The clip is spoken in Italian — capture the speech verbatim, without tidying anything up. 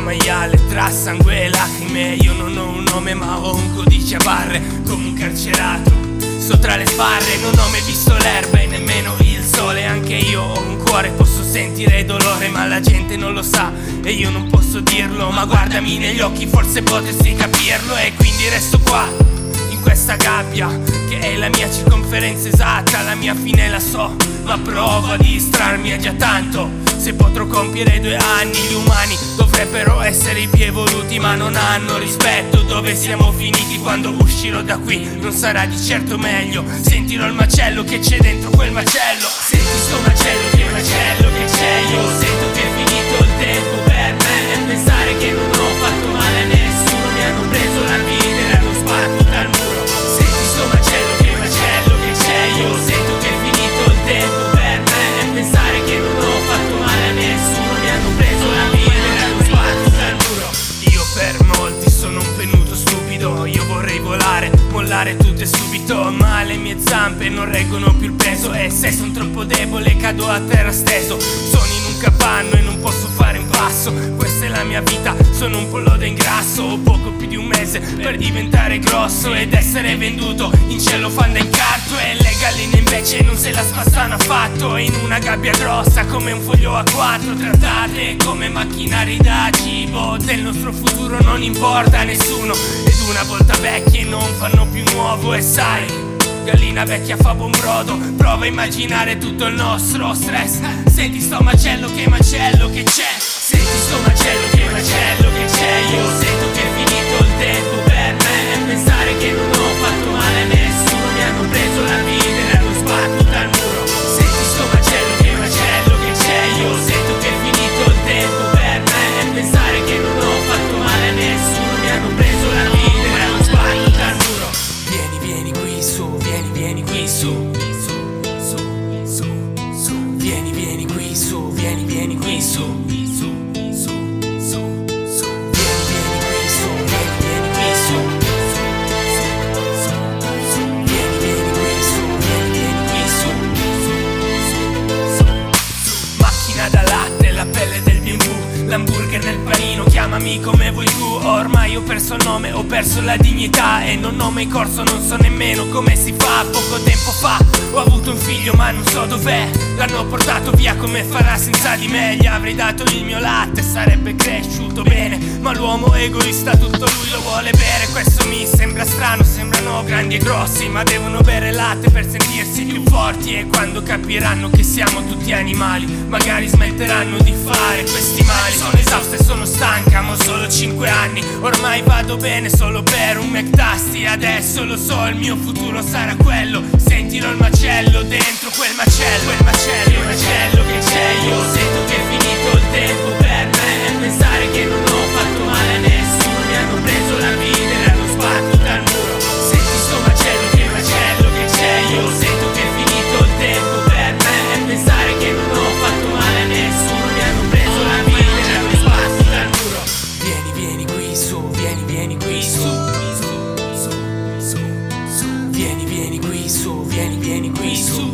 maiale tra sangue e lacrime. Io non ho un nome ma ho un codice a barre, come un carcerato sto tra le sbarre. Non ho mai visto l'erba e nemmeno il sole. Anche io ho un cuore, posso sentire dolore, ma la gente non lo sa e io non posso dirlo. Ma guardami negli occhi, forse potresti capirlo. E quindi resto qua, in questa gabbia, che è la mia circonferenza esatta. La mia fine la so, ma provo a distrarmi. È già tanto se potrò compiere due anni. Gli umani dovrebbero essere i più evoluti, ma non hanno rispetto. Dove siamo finiti quando uscirò da qui? Non sarà di certo meglio. Sentirò il macello che c'è dentro quel macello. Senti sto macello, che macello che c'è. Io sento che è finito il tempo per me, e pensare che non ho fatto male a nessuno. Mi hanno preso la vita e l'hanno sbattuta al muro. Senti sto macello, che macello che c'è. Io sento che è finito il tempo per me, e pensare che non ho fatto male a nessuno. Mi hanno preso la vita e l'hanno sbattuta al muro. Io per molti sono un penuto stupido. Io vorrei volare, mollare tutto e subito, ma le mie zampe non reggono più il peso. E se sono troppo debole cado a terra steso. Sono in un capanno e non posso fare un passo. Questa è la mia vita, sono un pollo da ingrasso. Ho poco più di un mese per diventare grosso ed essere venduto in cellophane da incarto. E le galline invece non se la spassano affatto, in una gabbia grossa come un foglio A quattro, trattate come macchinari da cibo. Del nostro futuro non importa a nessuno, ed una volta vecchie non fanno più nuovo. E sai, gallina vecchia fa buon brodo. Prova a immaginare tutto il nostro stress. Senti sto macello, che macello che c'è. Senti sto macello, che macello che c'è. Io sento che è finito il tempo per me, e pensare che non ho fatto male a nessuno. Mi hanno preso la vita e l'hanno sbattuta al muro. Senti sto macello, che macello che c'è. Io sento che è finito il tempo per me, e pensare che non ho fatto male a nessuno. Mi hanno preso la vita e l'hanno sbattuta al muro. Vieni, vieni qui su, vieni, vieni qui su, su, su, su, su. Vieni, vieni qui su, vieni, vieni qui su, su, su, su, su. Vieni, vieni qui su, vieni, vieni qui su, su, su, su. Vieni, vieni qui su, vieni, vieni qui su, su, su, su. Macchina da latte, la pelle del B and W, l'hamburger nel panino, chiamami come vuoi tu. Ormai ho perso il nome, ho perso la dignità, e non ho mai corso, non so nemmeno come si fa. Poco tempo fa ho avuto un figlio ma non so dov'è. L'hanno portato via, come farà senza di me? Gli avrei dato il mio latte, sarebbe cresciuto bene, ma l'uomo egoista tutto lui lo vuole bere. Questo mi sembra strano, sembrano grandi e grossi, ma devono bere latte per sentirsi più forti. E quando capiranno che siamo tutti animali, magari smetteranno di fare questi mali. Sono esausta e sono stanca, ma ho solo cinque anni. Ormai vado bene solo per un McTasty. Adesso lo so, il mio futuro sarà quello. Sentirò il macello dentro quel macello. Quel macello, il macello che c'è. Io sento che è finito il tempo per me, e pensare che non ho fatto male a nessuno. Mi hanno preso la vita e l'hanno sbattuta al muro. Senti sto macello, che macello che c'è. Io sento che è finito il tempo per me, e pensare che non ho fatto male a nessuno. Mi hanno preso la vita e l'hanno sbattuta al muro. Vieni, vieni qui su, vieni, vieni qui su, su, su, su, su. Vieni, vieni qui su, vieni, vieni qui su.